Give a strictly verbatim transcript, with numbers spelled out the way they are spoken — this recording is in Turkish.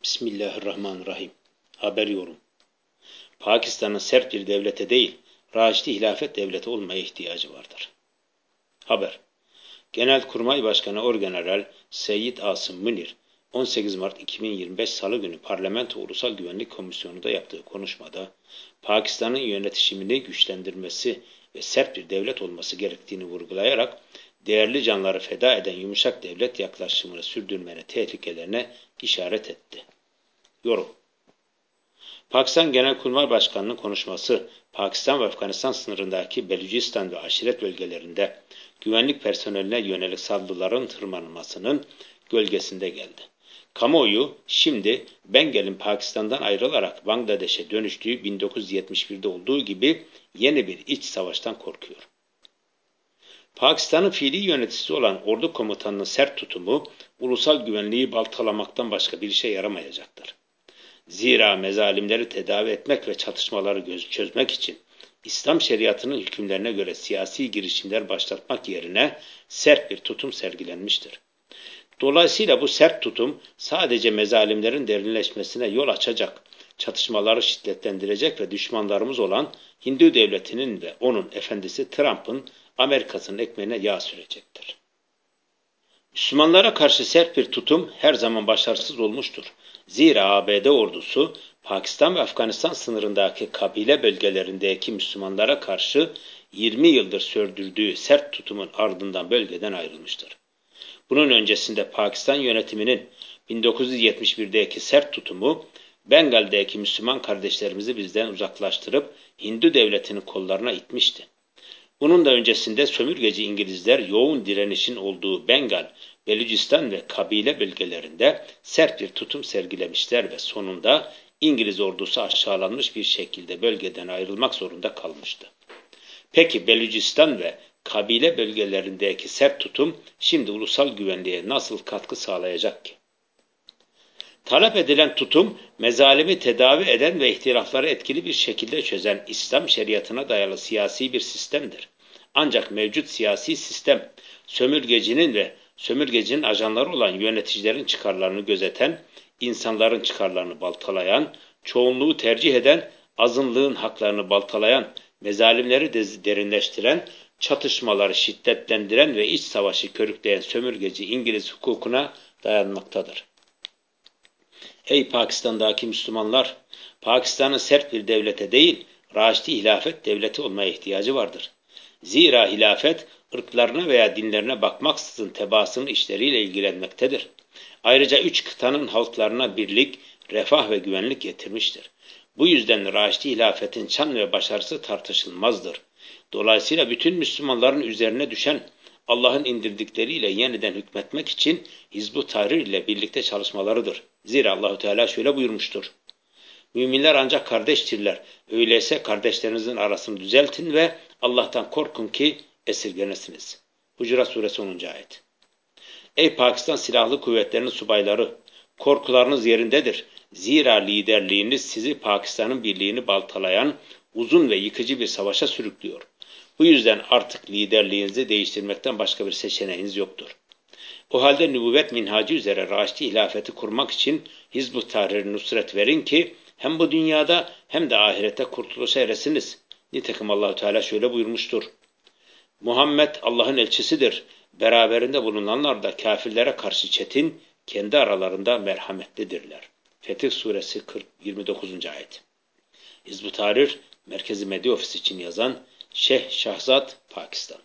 Bismillahirrahmanirrahim. Haber yorum. Pakistan'ın sert bir devlete değil, raşidi hilafet devleti olmaya ihtiyacı vardır. Haber. Genelkurmay Başkanı Orgeneral Seyyid Asım Münir, on sekiz Mart iki bin yirmi beş Salı günü Parlamento Ulusal Güvenlik Komisyonu'nda yaptığı konuşmada, Pakistan'ın yönetişimini güçlendirmesi ve sert bir devlet olması gerektiğini vurgulayarak, değerli canları feda eden yumuşak devlet yaklaşımını sürdürmenin tehlikelerine işaret etti. Yorum. Pakistan Genelkurmay Başkanı'nın konuşması, Pakistan ve Afganistan sınırındaki Belucistan ve aşiret bölgelerinde güvenlik personeline yönelik saldırıların tırmanmasının gölgesinde geldi. Kamuoyu şimdi Bengal'in Pakistan'dan ayrılarak Bangladeş'e dönüştüğü bin dokuz yüz yetmiş birde olduğu gibi yeni bir iç savaştan korkuyor. Pakistan'ın fiili yöneticisi olan ordu komutanının sert tutumu ulusal güvenliği baltalamaktan başka bir işe yaramayacaktır. Zira mezalimleri tedavi etmek ve çatışmaları çözmek için İslam şeriatının hükümlerine göre siyasi girişimler başlatmak yerine sert bir tutum sergilenmiştir. Dolayısıyla bu sert tutum sadece mezalimlerin derinleşmesine yol açacak, çatışmaları şiddetlendirecek ve düşmanlarımız olan Hindu devletinin ve onun efendisi Trump'ın Amerika'sının ekmeğine yağ sürecektir. Müslümanlara karşı sert bir tutum her zaman başarısız olmuştur. Zira A B D ordusu Pakistan ve Afganistan sınırındaki kabile bölgelerindeki Müslümanlara karşı yirmi yıldır sürdürdüğü sert tutumun ardından bölgeden ayrılmıştır. Bunun öncesinde Pakistan yönetiminin bin dokuz yüz yetmiş birdeki sert tutumu Bengal'deki Müslüman kardeşlerimizi bizden uzaklaştırıp Hindu devletinin kollarına itmişti. Bunun da öncesinde sömürgeci İngilizler yoğun direnişin olduğu Bengal, Belucistan ve kabile bölgelerinde sert bir tutum sergilemişler ve sonunda İngiliz ordusu aşağılanmış bir şekilde bölgeden ayrılmak zorunda kalmıştı. Peki Belucistan ve kabile bölgelerindeki sert tutum şimdi ulusal güvenliğe nasıl katkı sağlayacak ki? Talep edilen tutum, mezalimi tedavi eden ve ihtilafları etkili bir şekilde çözen İslam şeriatına dayalı siyasi bir sistemdir. Ancak mevcut siyasi sistem, sömürgecinin ve sömürgecinin ajanları olan yöneticilerin çıkarlarını gözeten, insanların çıkarlarını baltalayan, çoğunluğu tercih eden, azınlığın haklarını baltalayan, mezalimleri derinleştiren, çatışmaları şiddetlendiren ve iç savaşı körükleyen sömürgeci İngiliz hukukuna dayanmaktadır. Ey Pakistan'daki Müslümanlar! Pakistan'ın sert bir devlete değil, raşidi hilafet devleti olmaya ihtiyacı vardır. Zira hilafet, ırklarına veya dinlerine bakmaksızın tebaasının işleriyle ilgilenmektedir. Ayrıca üç kıtanın halklarına birlik, refah ve güvenlik getirmiştir. Bu yüzden raşidi hilafetin şan ve başarısı tartışılmazdır. Dolayısıyla bütün Müslümanların üzerine düşen Allah'ın indirdikleriyle yeniden hükmetmek için Hizb-ı Tahrir ile birlikte çalışmalarıdır. Zira Allahu Teala şöyle buyurmuştur. Müminler ancak kardeştirler. Öyleyse kardeşlerinizin arasını düzeltin ve Allah'tan korkun ki esirgenesiniz. Hucurat Suresi onuncu ayet. Ey Pakistan Silahlı Kuvvetleri'nin subayları! Korkularınız yerindedir. Zira liderliğiniz sizi Pakistan'ın birliğini baltalayan uzun ve yıkıcı bir savaşa sürüklüyor. Bu yüzden artık liderliğinizi değiştirmekten başka bir seçeneğiniz yoktur. O halde nübüvvet minhacı üzere raşidi hilafeti kurmak için Hizb-ı Tahrir'e nusret verin ki hem bu dünyada hem de ahirette kurtuluşa eresiniz. Nitekim Allah-u Teala şöyle buyurmuştur. Muhammed Allah'ın elçisidir. Beraberinde bulunanlar da kafirlere karşı çetin, kendi aralarında merhametlidirler. Fetih Suresi kırk, yirmi dokuzuncu ayet. Hizb-ı Tahrir Merkezi Medya Ofisi için yazan Şeyh Şahzat, Pakistan.